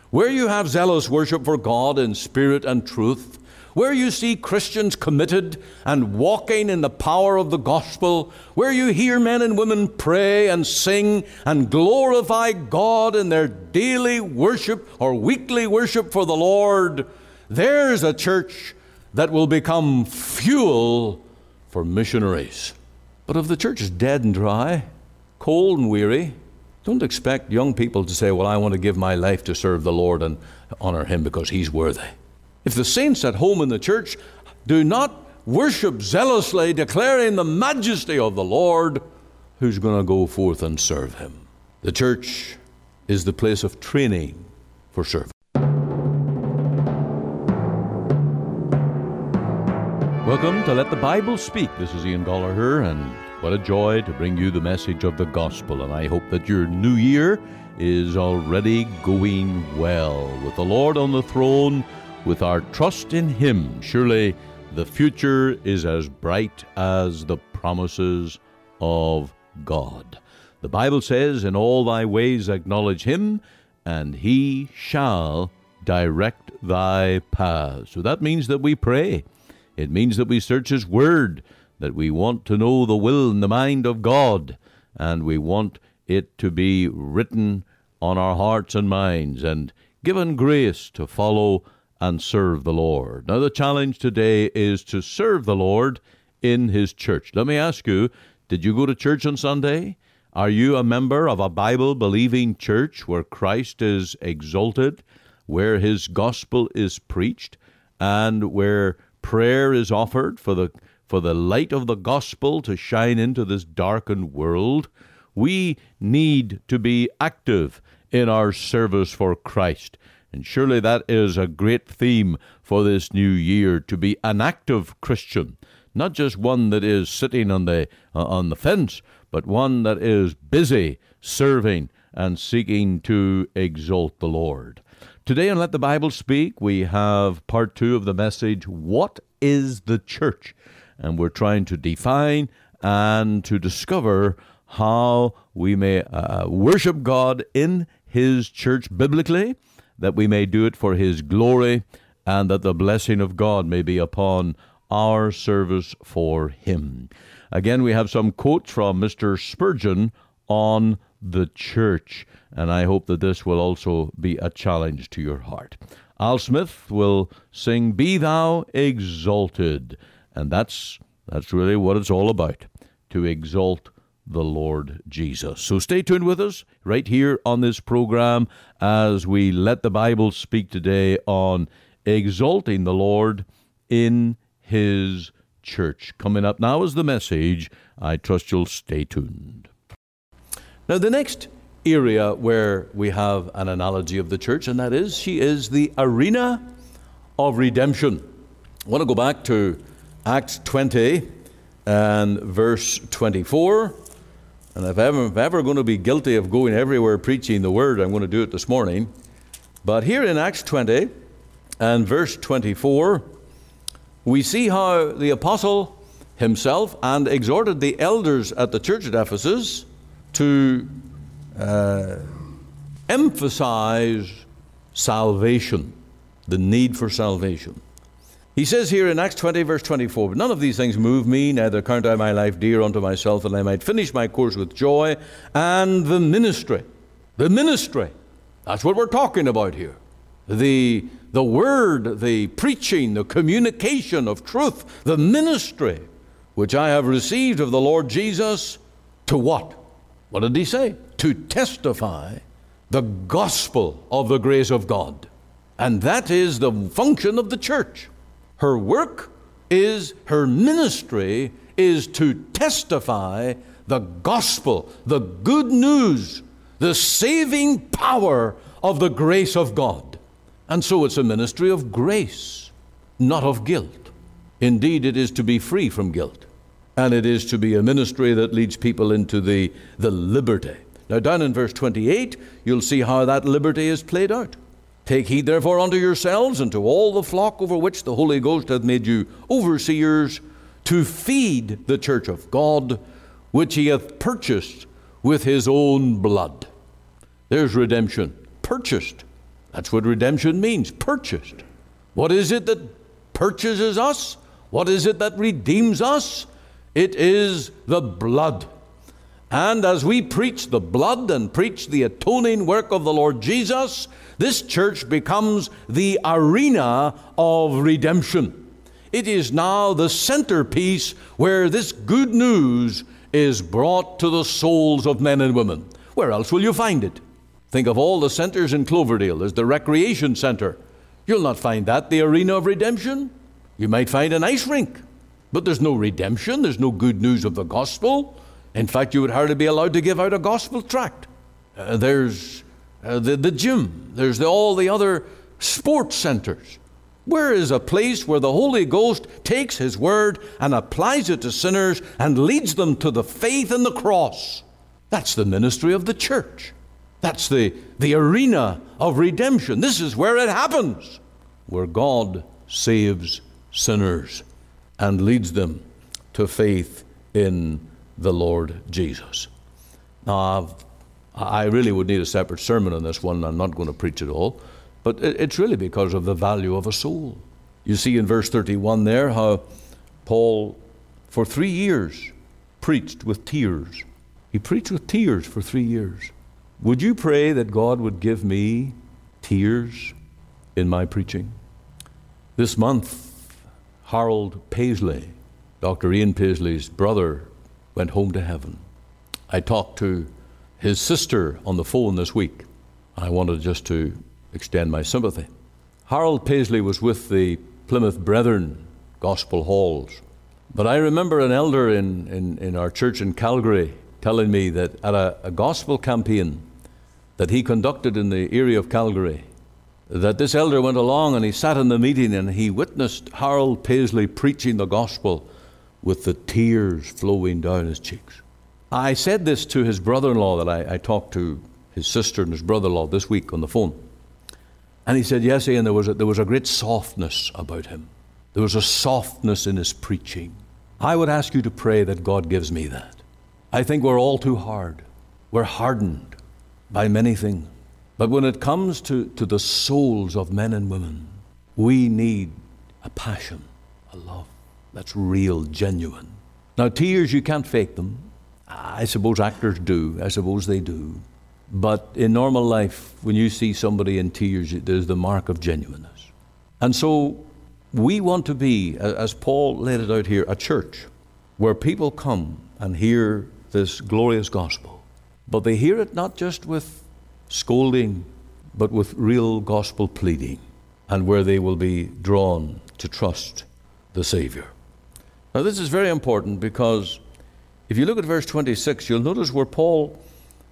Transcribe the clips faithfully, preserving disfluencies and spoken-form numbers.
where you have zealous worship for God in spirit and truth, where you see Christians committed and walking in the power of the gospel, where you hear men and women pray and sing and glorify God in their daily worship or weekly worship for the Lord, there's a church that will become fuel for missionaries. But if the church is dead and dry, cold and weary, don't expect young people to say, well, I want to give my life to serve the Lord and honor Him because He's worthy. If the saints at home in the church do not worship zealously, declaring the majesty of the Lord, who's going to go forth and serve Him? The church is the place of training for service. Welcome to Let the Bible Speak. This is Ian Gallagher, and what a joy to bring you the message of the gospel. And I hope that your new year is already going well. With the Lord on the throne, with our trust in Him, surely the future is as bright as the promises of God. The Bible says, in all thy ways acknowledge Him, and He shall direct thy paths. So that means that we pray. It means that we search His Word, that we want to know the will and the mind of God, and we want it to be written on our hearts and minds, and given grace to follow and serve the Lord. Now, the challenge today is to serve the Lord in His church. Let me ask you, did you go to church on Sunday? Are you a member of a Bible-believing church where Christ is exalted, where His gospel is preached, and where prayer is offered for the for the light of the gospel to shine into this darkened world? We need to be active in our service for Christ. And surely that is a great theme for this new year, to be an active Christian, not just one that is sitting on the uh, on the fence, but one that is busy serving and seeking to exalt the Lord. Today on Let the Bible Speak, we have part two of the message, What is the Church? And we're trying to define and to discover how we may uh, worship God in His church biblically, that we may do it for His glory, and that the blessing of God may be upon our service for Him. Again, we have some quotes from Mister Spurgeon on the church, and I hope that this will also be a challenge to your heart. Al Smith will sing, Be Thou Exalted, and that's that's really what it's all about, to exalt the Lord Jesus. So stay tuned with us right here on this program as we let the Bible speak today on exalting the Lord in His church. Coming up now is the message. I trust you'll stay tuned. Now, the next area where we have an analogy of the church, and that is, she is the arena of redemption. I want to go back to Acts twenty and verse twenty-four. And if I'm ever, ever going to be guilty of going everywhere preaching the word, I'm going to do it this morning. But here in Acts twenty and verse twenty-four, we see how the apostle himself and exhorted the elders at the church at Ephesus to uh, emphasize salvation, the need for salvation. He says here in Acts twenty, verse twenty-four, But none of these things move me, neither count I my life dear unto myself, that I might finish my course with joy, and the ministry. The ministry. That's what we're talking about here. The, the word, the preaching, the communication of truth, the ministry, which I have received of the Lord Jesus, to what? What did he say? To testify the gospel of the grace of God. And that is the function of the church. Her work is, her ministry is to testify the gospel, the good news, the saving power of the grace of God. And so it's a ministry of grace, not of guilt. Indeed, it is to be free from guilt. And it is to be a ministry that leads people into the, the liberty. Now, down in verse twenty-eight, you'll see how that liberty is played out. Take heed therefore unto yourselves and to all the flock over which the Holy Ghost hath made you overseers, to feed the church of God, which He hath purchased with His own blood. There's redemption. Purchased. That's what redemption means, purchased. What is it that purchases us? What is it that redeems us? It is the blood. And as we preach the blood and preach the atoning work of the Lord Jesus, this church becomes the arena of redemption. It is now the centerpiece where this good news is brought to the souls of men and women. Where else will you find it? Think of all the centers in Cloverdale. There's the recreation center. You'll not find that the arena of redemption. You might find an ice rink, but there's no redemption. There's no good news of the gospel. In fact, you would hardly be allowed to give out a gospel tract. Uh, there's uh, the, the gym. There's the, all the other sports centers. Where is a place where the Holy Ghost takes His word and applies it to sinners and leads them to the faith in the cross? That's the ministry of the church. That's the, the arena of redemption. This is where it happens, where God saves sinners and leads them to faith in the Lord Jesus. Now, I've, I really would need a separate sermon on this one. I'm not going to preach it all, but it, it's really because of the value of a soul. You see in verse thirty-one there how Paul, for three years, preached with tears. He preached with tears for three years. Would you pray that God would give me tears in my preaching? This month, Harold Paisley, Doctor Ian Paisley's brother, went home to heaven. I talked to his sister on the phone this week. I wanted just to extend my sympathy. Harold Paisley was with the Plymouth Brethren Gospel Halls. But I remember an elder in, in, in our church in Calgary telling me that at a, a gospel campaign that he conducted in the area of Calgary, that this elder went along and he sat in the meeting and he witnessed Harold Paisley preaching the gospel with the tears flowing down his cheeks. I said this to his brother-in-law that I, I talked to his sister and his brother-in-law this week on the phone. And he said, yes, Ian, there was a, there was a great softness about him. There was a softness in his preaching. I would ask you to pray that God gives me that. I think we're all too hard. We're hardened by many things. But when it comes to, to the souls of men and women, we need a passion, a love that's real, genuine. Now, tears, you can't fake them. I suppose actors do. I suppose they do. But in normal life, when you see somebody in tears, there's the mark of genuineness. And so we want to be, as Paul laid it out here, a church where people come and hear this glorious gospel. But they hear it not just with scolding, but with real gospel pleading, and where they will be drawn to trust the Savior. Now, this is very important because if you look at verse twenty-six, you'll notice where Paul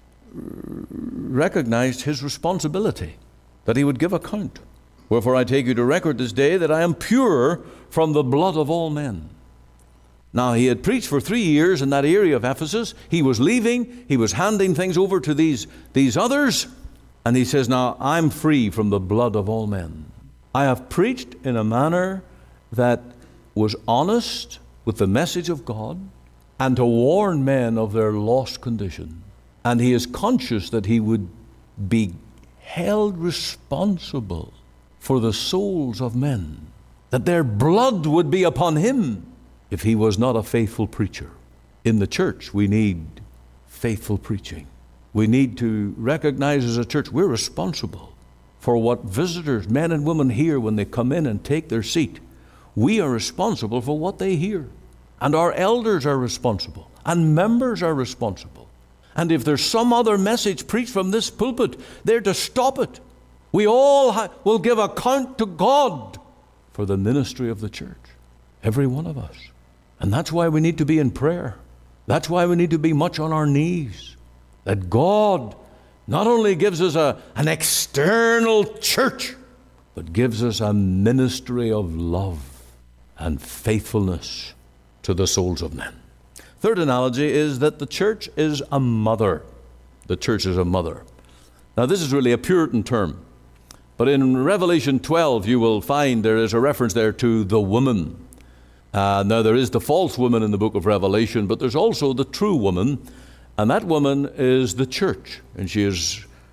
recognized his responsibility, that he would give account. Wherefore I take you to record this day that I am pure from the blood of all men. Now, he had preached for three years in that area of Ephesus. He was leaving. He was handing things over to these, these others. And he says, now, I'm free from the blood of all men. I have preached in a manner that was honest with the message of God and to warn men of their lost condition. And he is conscious that he would be held responsible for the souls of men, that their blood would be upon him if he was not a faithful preacher. In the church, we need faithful preaching. We need to recognize as a church we're responsible for what visitors, men and women, hear when they come in and take their seat. We are responsible for what they hear. And our elders are responsible. And members are responsible. And if there's some other message preached from this pulpit, they're to stop it. We all ha- will give account to God for the ministry of the church. Every one of us. And that's why we need to be in prayer. That's why we need to be much on our knees. That God not only gives us a, an external church, but gives us a ministry of love and faithfulness to the souls of men. Third analogy is that the church is a mother. The church is a mother. Now, this is really a Puritan term. But in Revelation twelve, you will find there is a reference there to the woman. Uh, now, there is the false woman in the book of Revelation, but there's also the true woman, and that woman is the church, and she is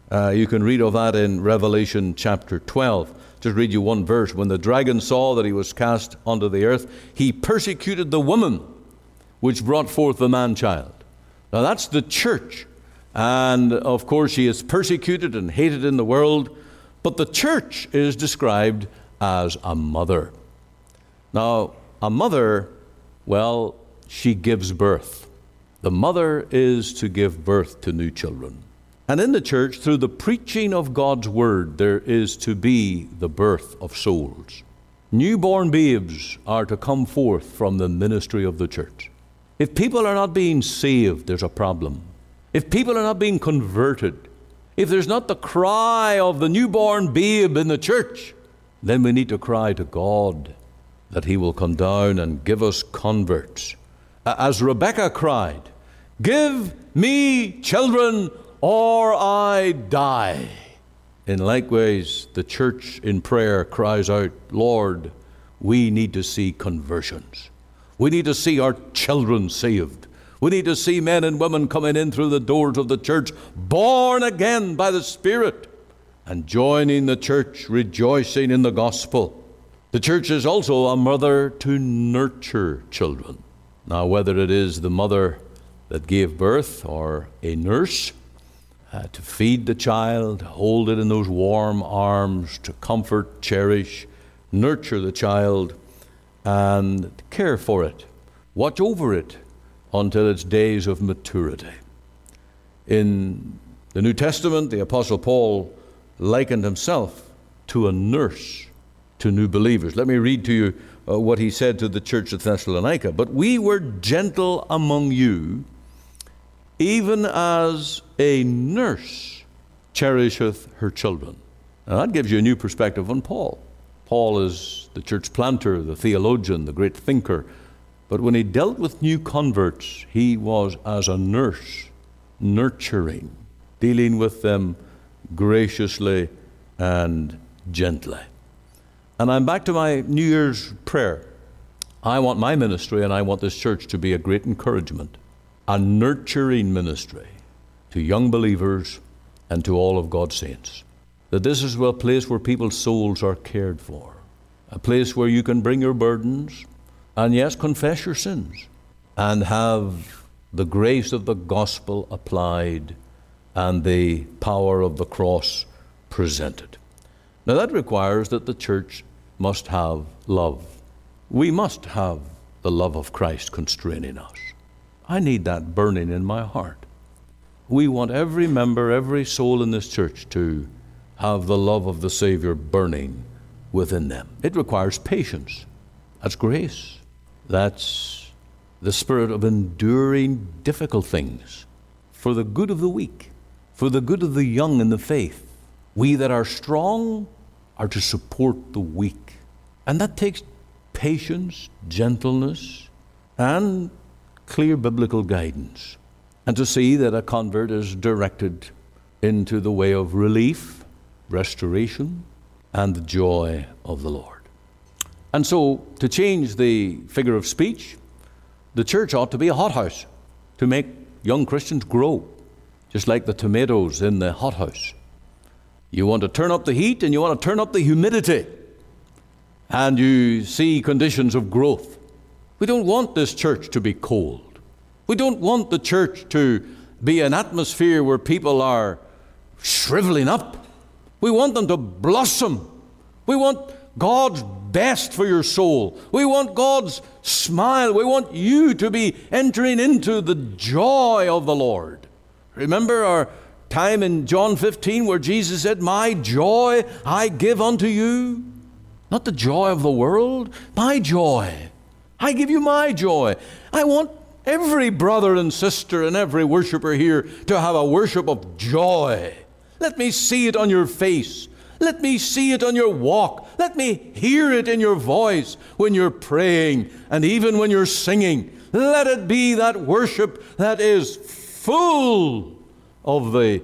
Uh, you can read of that in Revelation chapter twelve. Just read you one verse. When the dragon saw that he was cast onto the earth, he persecuted the woman which brought forth the man-child. Now that's the church. And of course she is persecuted and hated in the world. But the church is described as a mother. Now, a mother, well, she gives birth. The mother is to give birth to new children. And in the church, through the preaching of God's word, there is to be the birth of souls. Newborn babes are to come forth from the ministry of the church. If people are not being saved, there's a problem. If people are not being converted, if there's not the cry of the newborn babe in the church, then we need to cry to God that he will come down and give us converts. As Rebekah cried, "Give me children or I die." And likewise, the church in prayer cries out, "Lord, we need to see conversions. We need to see our children saved. We need to see men and women coming in through the doors of the church, born again by the Spirit, and joining the church, rejoicing in the gospel." The church is also a mother to nurture children. Now, whether it is the mother that gave birth or a nurse, uh, to feed the child, hold it in those warm arms, to comfort, cherish, nurture the child, and care for it, watch over it until its days of maturity. In the New Testament, the Apostle Paul likened himself to a nurse to new believers. Let me read to you uh, what he said to the church at Thessalonica. "But we were gentle among you, even as a nurse cherisheth her children." Now that gives you a new perspective on Paul. Paul is the church planter, the theologian, the great thinker. But when he dealt with new converts, he was as a nurse, nurturing, dealing with them graciously and gently. And I'm back to my New Year's prayer. I want my ministry and I want this church to be a great encouragement, a nurturing ministry to young believers and to all of God's saints. That this is a place where people's souls are cared for, a place where you can bring your burdens and, yes, confess your sins and have the grace of the gospel applied and the power of the cross presented. Now that requires that the church must have love. We must have the love of Christ constraining us. I need that burning in my heart. We want every member, every soul in this church to have the love of the Savior burning within them. It requires patience. That's grace. That's the spirit of enduring difficult things for the good of the weak, for the good of the young in the faith. We that are strong are to support the weak. And that takes patience, gentleness, and clear biblical guidance. And to see that a convert is directed into the way of relief, restoration, and the joy of the Lord. And so, to change the figure of speech, the church ought to be a hothouse to make young Christians grow, just like the tomatoes in the hothouse. You want to turn up the heat and you want to turn up the humidity, and you see conditions of growth. We don't want this church to be cold. We don't want the church to be an atmosphere where people are shriveling up. We want them to blossom. We want God's best for your soul. We want God's smile. We want you to be entering into the joy of the Lord. Remember our time in John fifteen where Jesus said, "My joy I give unto you." Not the joy of the world, my joy. I give you my joy. I want every brother and sister and every worshiper here to have a worship of joy. Let me see it on your face. Let me see it on your walk. Let me hear it in your voice when you're praying and even when you're singing. Let it be that worship that is full of the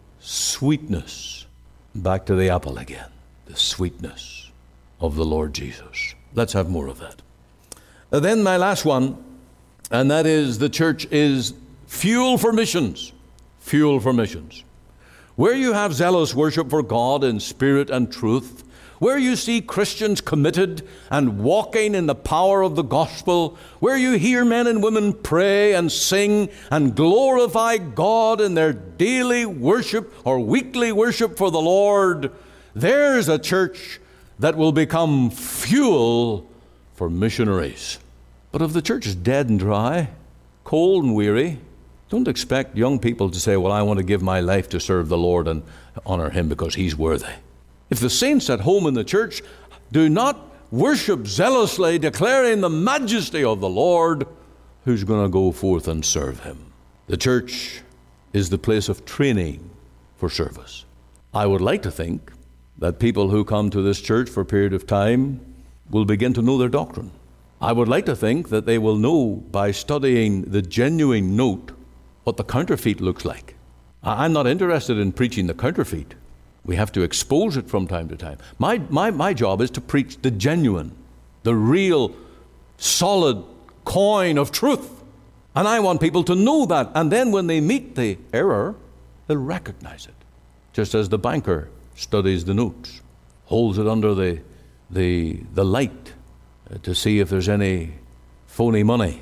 sweetness. Back to the apple again. The sweetness of the Lord Jesus. Let's have more of that. And then my last one, and that is the church is fuel for missions. Fuel for missions. where you have zealous worship for God in spirit and truth, where you see Christians committed and walking in the power of the gospel, where you hear men and women pray and sing and glorify God in their daily worship or weekly worship for the Lord, there's a church that will become fuel for missionaries. But if the church is dead and dry, cold and weary, don't expect young people to say, well, I want to give my life to serve the Lord and honor Him because He's worthy. If the saints at home in the church do not worship zealously, declaring the majesty of the Lord, who's going to go forth and serve Him? The church is the place of training for service. I would like to think that people who come to this church for a period of time will begin to know their doctrine. I would like to think that they will know by studying the genuine note what the counterfeit looks like. I'm not interested in preaching the counterfeit. We have to expose it from time to time. My, my, my job is to preach the genuine, the real, solid coin of truth. And I want people to know that. And then when they meet the error, they'll recognize it. Just as the banker studies the notes, holds it under the, the, the light uh, to see if there's any phony money.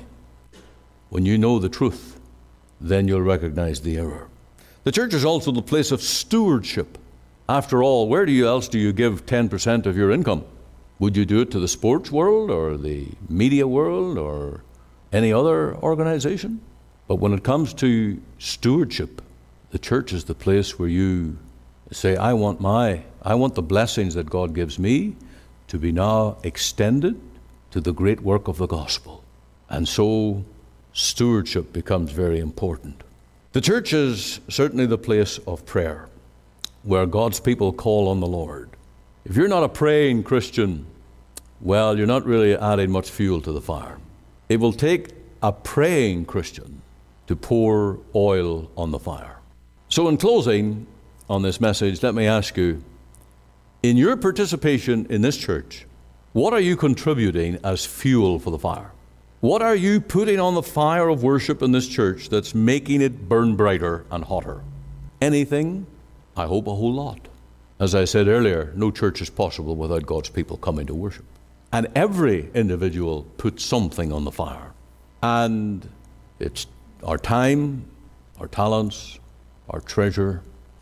When you know the truth, then you'll recognize the error. The church is also the place of stewardship. After all, where do you else do you give ten percent of your income? Would you do it to the sports world or the media world or any other organization? But when it comes to stewardship, the church is the place where you say, I want my, I want the blessings that God gives me to be now extended to the great work of the gospel. And so stewardship becomes very important. The church is certainly the place of prayer, where God's people call on the Lord. If you're not a praying Christian, well, you're not really adding much fuel to the fire. It will take a praying Christian to pour oil on the fire. So in closing on this message, let me ask you, in your participation in this church, what are you contributing as fuel for the fire? What are you putting on the fire of worship in this church that's making it burn brighter and hotter? Anything? I hope a whole lot. As I said earlier, no church is possible without God's people coming to worship. And every individual puts something on the fire. And it's our time, our talents, our treasure,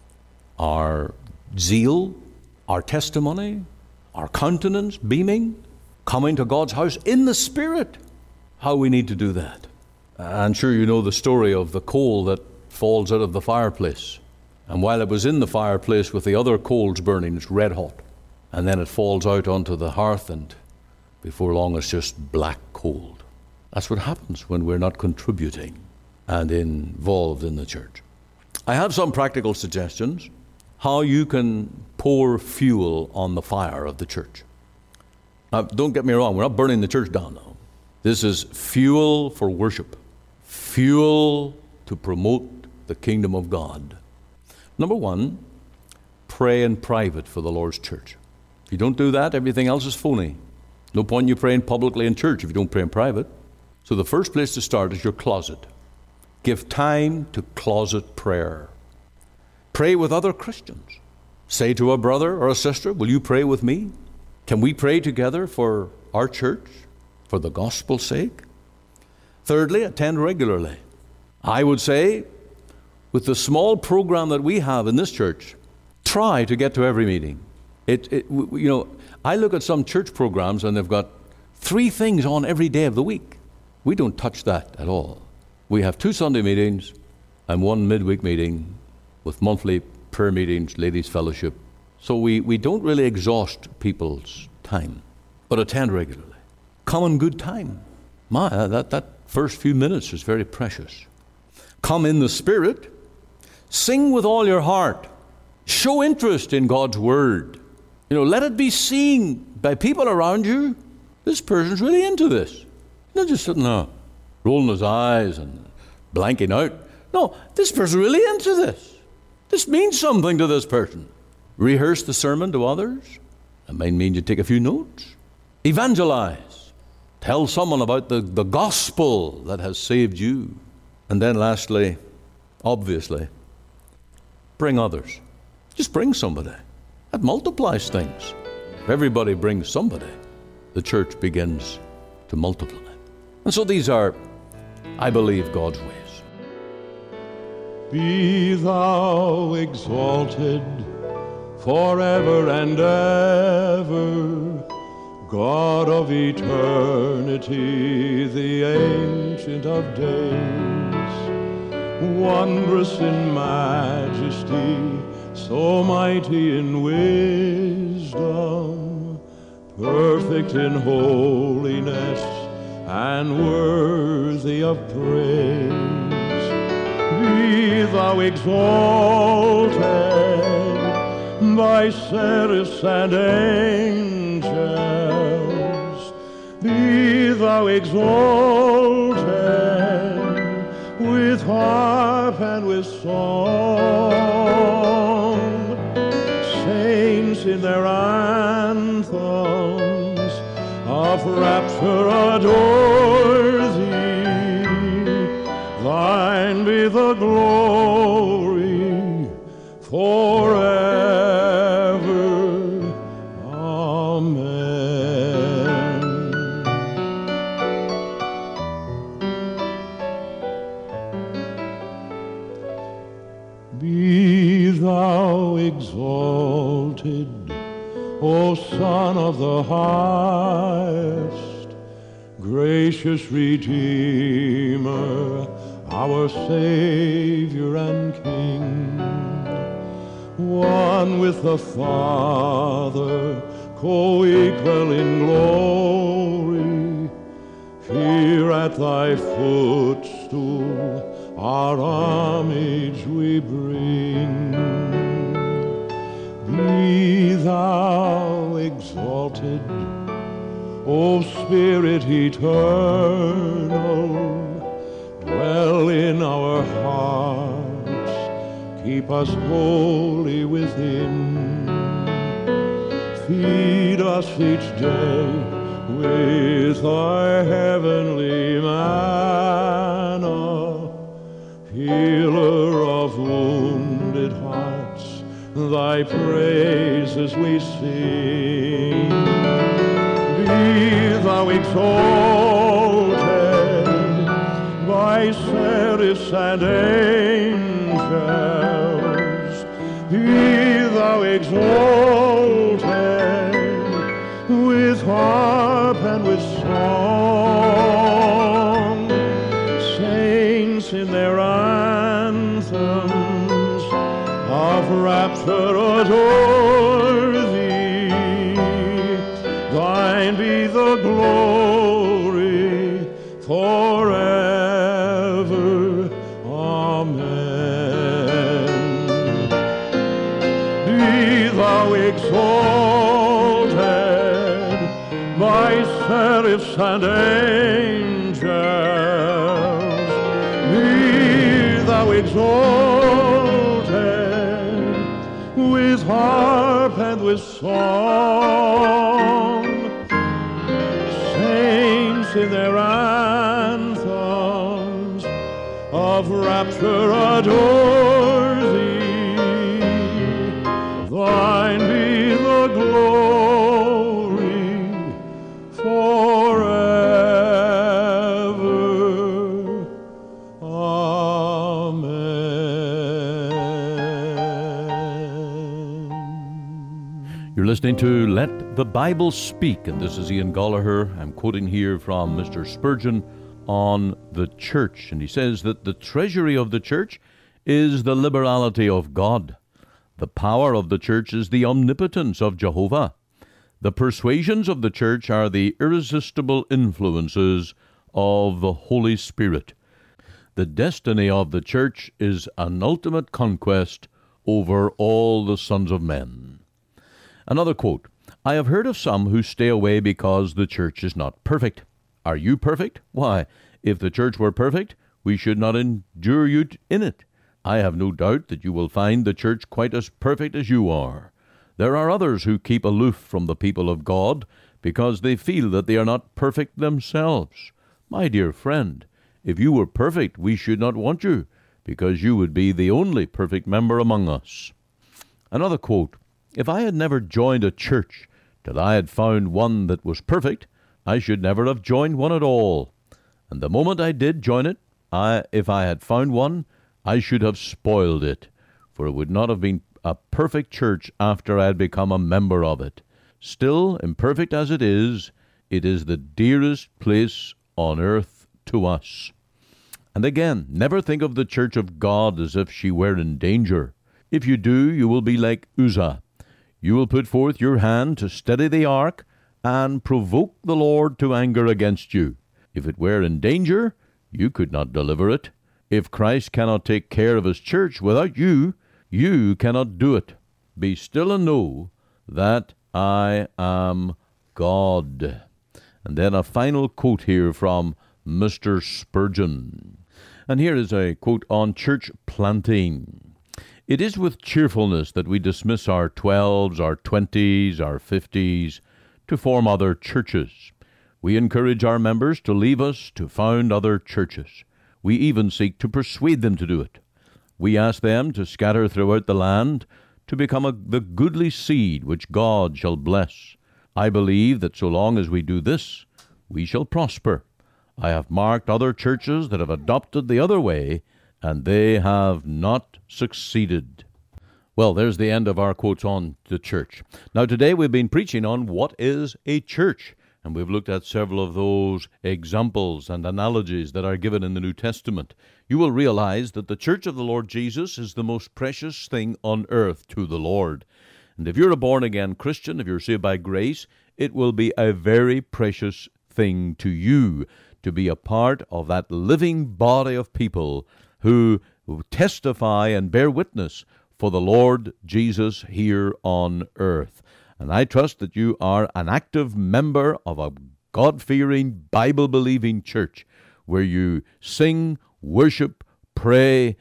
our zeal, our testimony, our countenance beaming, coming to God's house in the Spirit. How we need to do that. I'm sure you know the story of the coal that falls out of the fireplace. And while it was in the fireplace with the other coals burning, it's red hot. And then it falls out onto the hearth, and before long it's just black cold. That's what happens when we're not contributing and involved in the church. I have some practical suggestions how you can pour fuel on the fire of the church. Now, don't get me wrong, we're not burning the church down now. This is fuel for worship, fuel to promote the kingdom of God. Number one, pray in private for the Lord's church. If you don't do that, everything else is phony. No point in you praying publicly in church if you don't pray in private. So the first place to start is your closet. Give time to closet prayer. Pray with other Christians. Say to a brother or a sister, will you pray with me? Can we pray together for our church, for the gospel's sake? Thirdly, attend regularly. I would say, with the small program that we have in this church, try to get to every meeting. It, it, you know, I look at some church programs and they've got three things on every day of the week. We don't touch that at all. We have two Sunday meetings and one midweek meeting with monthly prayer meetings, ladies' fellowship. So we, we don't really exhaust people's time, but attend regularly. Come in good time. My, that, that first few minutes is very precious. Come in the Spirit. Sing with all your heart. Show interest in God's Word. You know, let it be seen by people around you. This person's really into this. Not just sitting there rolling his eyes and blanking out. No, this person's really into this. This means something to this person. Rehearse the sermon to others. That might mean you take a few notes. Evangelize. Tell someone about the, the gospel that has saved you. And then lastly, obviously, bring others. Just bring somebody. That multiplies things. If everybody brings somebody, the church begins to multiply. And so these are, I believe, God's ways. Be thou exalted forever and ever, God of eternity, the Ancient of Days, wondrous in majesty, so mighty in wisdom, perfect in holiness, and worthy of praise. Be thou exalted by seraphs and angels. Be thou exalted with harp and with song. Saints in their anthems of rapture adore thee. Thine be the glory forever. Amen. Be thou exalted, O Son of the highest, gracious Redeemer, our Savior and King, one with the Father, co-equal in glory. Here at thy footstool our homage we bring. Be thou exalted, O Spirit eternal, dwell in our hearts, keep us holy within. Feed us each day with thy heavenly manna, healer of wounded hearts, thy praises we sing. Be thou exalted by seraphs and angels. Be thou exalted with harp and with song. Saints in their anthems of rapture adore thee. Thine be the glory forever. Amen. Be thou exalted by seraphs and angels. Be thou exalted with harp and with song. Saints in their anthems of rapture adore thee. Thine be the glory forever. Amen. You're listening to Let the Bible Speak, and this is Ian Gallagher. I'm quoting here from Mister Spurgeon on the church, and he says that the treasury of the church is the liberality of God. The power of the church is the omnipotence of Jehovah. The persuasions of the church are the irresistible influences of the Holy Spirit. The destiny of the church is an ultimate conquest over all the sons of men. Another quote, I have heard of some who stay away because the church is not perfect. Are you perfect? Why, if the church were perfect, we should not endure you in it. I have no doubt that you will find the church quite as perfect as you are. There are others who keep aloof from the people of God because they feel that they are not perfect themselves. My dear friend, if you were perfect, we should not want you, because you would be the only perfect member among us. Another quote, "If I had never joined a church till I had found one that was perfect, I should never have joined one at all. And the moment I did join it, I, if I had found one, I should have spoiled it, for it would not have been a perfect church after I had become a member of it. Still, imperfect as it is, it is the dearest place on earth to us." And again, never think of the church of God as if she were in danger. If you do, you will be like Uzzah. You will put forth your hand to steady the ark and provoke the Lord to anger against you. If it were in danger, you could not deliver it. If Christ cannot take care of his church without you, you cannot do it. Be still and know that I am God. And then a final quote here from Mister Spurgeon. And here is a quote on church planting. "It is with cheerfulness that we dismiss our twelves, our twenties, our fifties, to form other churches. We encourage our members to leave us to found other churches. We even seek to persuade them to do it. We ask them to scatter throughout the land, to become a, the goodly seed which God shall bless. I believe that so long as we do this, we shall prosper. I have marked other churches that have adopted the other way, and they have not succeeded." Well, there's the end of our quotes on the church. Now, today we've been preaching on what is a church, and we've looked at several of those examples and analogies that are given in the New Testament. You will realize that the church of the Lord Jesus is the most precious thing on earth to the Lord. And if you're a born-again Christian, if you're saved by grace, it will be a very precious thing to you to be a part of that living body of people who testify and bear witness for the Lord Jesus here on earth. And I trust that you are an active member of a God-fearing, Bible-believing church where you sing, worship, pray,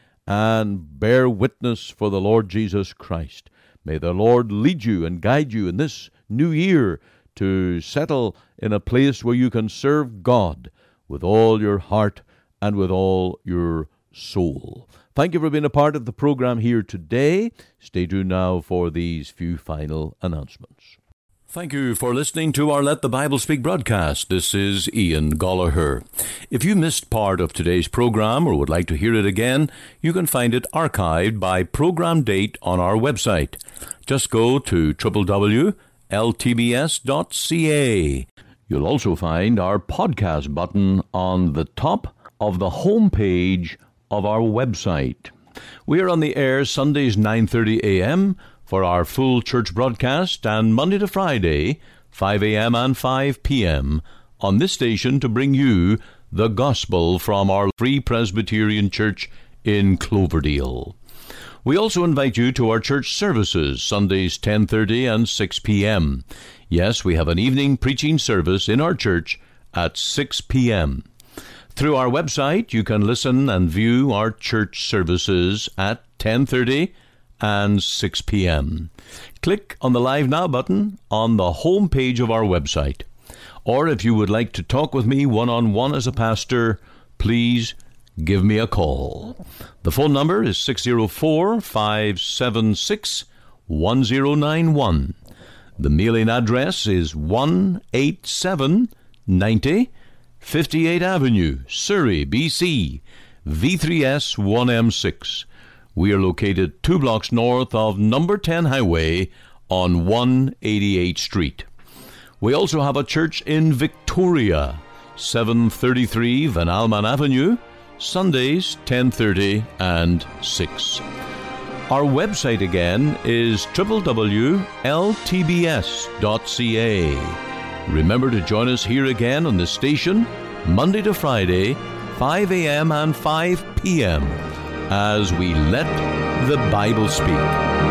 and bear witness for the Lord Jesus Christ. May the Lord lead you and guide you in this new year to settle in a place where you can serve God with all your heart and with all your soul. Thank you for being a part of the program here today. Stay tuned now for these few final announcements. Thank you for listening to our Let the Bible Speak broadcast. This is Ian Gollaher. If you missed part of today's program or would like to hear it again, you can find it archived by program date on our website. Just go to w w w dot l t b s dot c a. You'll also find our podcast button on the top of the home page of our website. We are on the air Sundays nine thirty a.m. for our full church broadcast, and Monday to Friday, five a.m. and five p.m. on this station to bring you the gospel from our Free Presbyterian Church in Cloverdale. We also invite you to our church services, Sundays ten thirty and six p.m. Yes, we have an evening preaching service in our church at six p.m. Through our website, you can listen and view our church services at ten thirty and six p.m. Click on the Live Now button on the home page of our website. Or if you would like to talk with me one-on-one as a pastor, please give me a call. The phone number is six oh four, five seven six, one oh nine one. The mailing address is one eighty-seven ninety fifty-eighth Avenue, Surrey, B C, V three S one M six. We are located two blocks north of number ten Highway on one eighty-eighth Street. We also have a church in Victoria, seven thirty-three Van Alman Avenue, Sundays ten thirty and six. Our website again is w w w dot l t b s dot c a. Remember to join us here again on the station, Monday to Friday, five a.m. and five p.m. as we let the Bible speak.